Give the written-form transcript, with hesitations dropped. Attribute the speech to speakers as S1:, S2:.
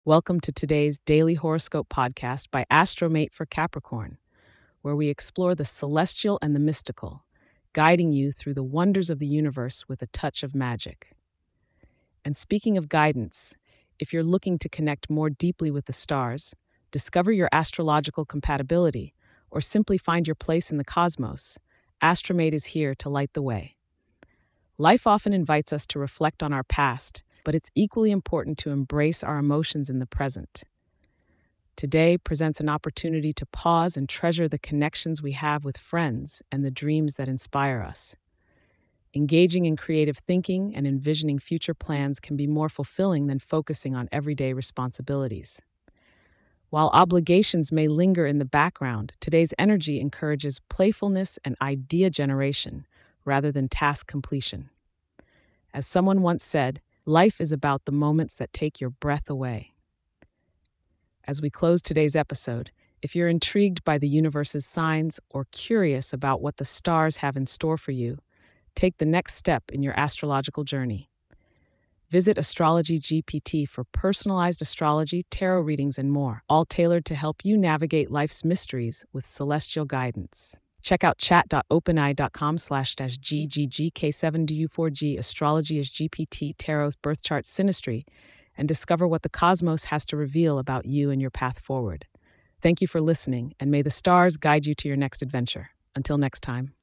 S1: Welcome to today's daily horoscope podcast by Astromate for Capricorn, where we explore the celestial and the mystical, guiding you through the wonders of the universe with a touch of magic. And speaking of guidance, if you're looking to connect more deeply with the stars, discover your astrological compatibility, or simply find your place in the cosmos, Astromate is here to light the way. Life often invites us to reflect on our past, but it's equally important to embrace our emotions in the present. Today presents an opportunity to pause and treasure the connections we have with friends and the dreams that inspire us. Engaging in creative thinking and envisioning future plans can be more fulfilling than focusing on everyday responsibilities. While obligations may linger in the background, today's energy encourages playfulness and idea generation rather than task completion. As someone once said, life is about the moments that take your breath away. As we close today's episode, if you're intrigued by the universe's signs or curious about what the stars have in store for you, take the next step in your astrological journey. Visit Astrology GPT for personalized astrology, tarot readings, and more, all tailored to help you navigate life's mysteries with celestial guidance. Check out chat.openai.com/GGGK7DU4G Astrology is GPT Tarot's Birth Chart Synastry and discover what the cosmos has to reveal about you and your path forward. Thank you for listening, and may the stars guide you to your next adventure. Until next time.